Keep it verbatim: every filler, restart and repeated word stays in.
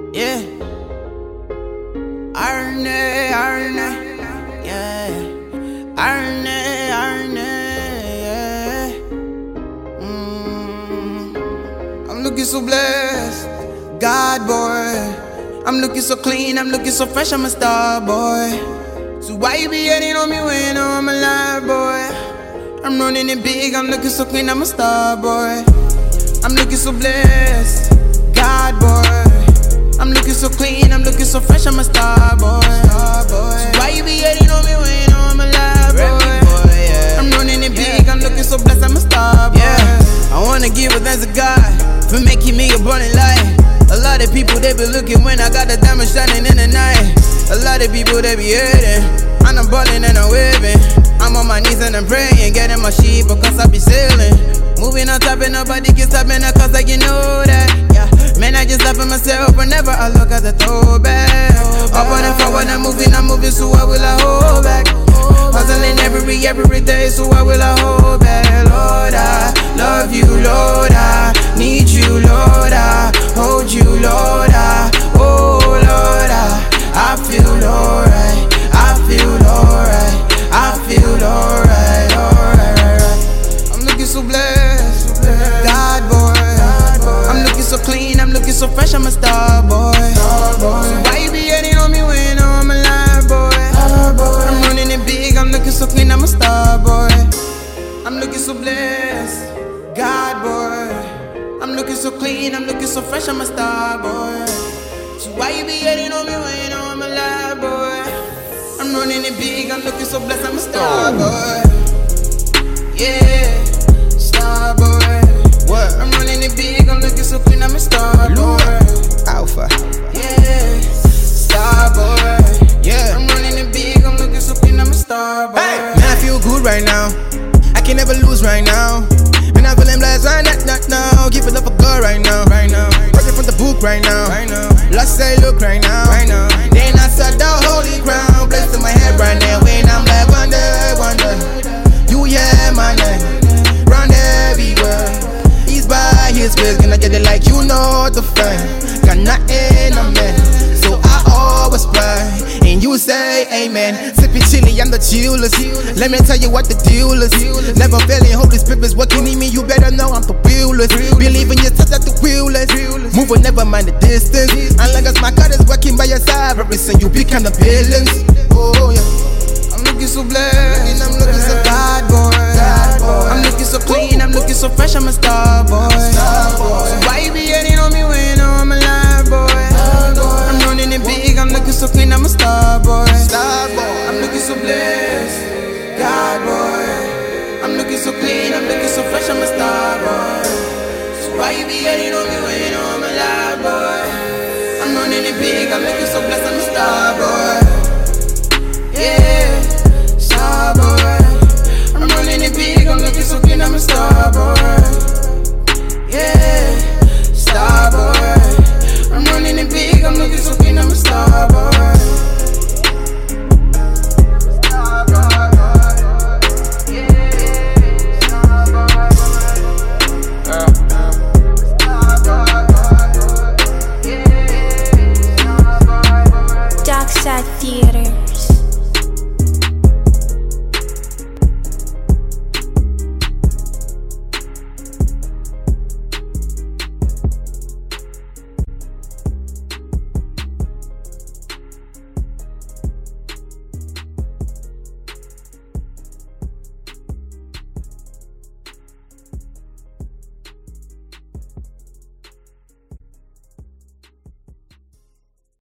Yeah. Arne, Arne, yeah. Arne, Arne, yeah. Mm. I'm looking so blessed, God boy. I'm looking so clean, I'm looking so fresh, I'm a star boy. So why you be hating on me when I'm alive, boy? I'm running it big, I'm looking so clean, I'm a star boy. I'm looking so blessed, God boy. I'm looking so clean, I'm looking so fresh, I'm a star boy. Star boy. So why you be hating on me when I'm alive, boy? boy yeah. I'm running it big, I'm looking so blessed, I'm a star boy. Yeah. I wanna give a thanks to God for making me a burning light. A lot of people, they be looking when I got the diamond shining in the night. A lot of people, they be hating, and I'm ballin' and I'm waving. I'm on my knees and I'm praying, getting my sheep because I be sailing. Moving on top and nobody can stop me now, cause like you know that. Yeah, man, I just laugh at myself whenever I look at the throwback. Up on and forward, I'm moving, I'm moving, so why will I hold back? Hustling every, every day, so why will I hold back? Lord, I love you, Lord, I need you, Lord, I hold you, Lord, I, oh Lord, I, I feel alright, I feel alright, I feel alright, alright, alright. I'm looking so blessed, God boy. I'm looking so clean, I'm looking so fresh, I'm a star boy. So why you be hating on me when I'm alive, boy? I'm running it big, I'm looking so clean, I'm a star boy. I'm looking so blessed, God boy. I'm looking so clean, I'm looking so fresh, I'm a star boy. So why you be hating on me when I'm alive, boy? I'm running it big, I'm looking so blessed, I'm a star boy. Yeah, star boy. What? I'm running it big, I'm looking so clean, I'm a star boy. Alpha. Yeah, star boy. Yeah, I'm running it big, I'm looking so clean, I'm a star boy. Hey, man, I feel good right now. I can never lose right now. Man, I'm feeling blessed right now, not now. Give it up for God right now, right now. Working from the book right now, right now. Lost say look right now, right now. Then I saw the holy ground, blessed in my head right now. When I'm like wonder, wonder, you yeah my name, run everywhere. He's by his ways, gonna get it like you know the fame. Got nothing on me, so I always pray, and you say amen. Sipping chili, I'm the chillest. Let me tell you what the deal is. Never failing, Holy Spirit's working in me. You better know I'm the realest. Believe in yourself, that's the realest. Moving, never mind the distance. And long as my God is working by your side, represent you become the balance. Oh yeah. I'm looking so blessed, I'm looking so God boy. I'm looking so clean, I'm looking so fresh, I'm a star boy. So why you be hating on me when I'm alive, boy? I'm running it big, I'm looking so clean, I'm a star boy. I'm looking so blessed, God boy. I'm looking so clean, I'm looking so fresh, I'm a star boy. So why you be hating on me when I'm alive, boy? I'm running it big, I'm looking so blessed, I'm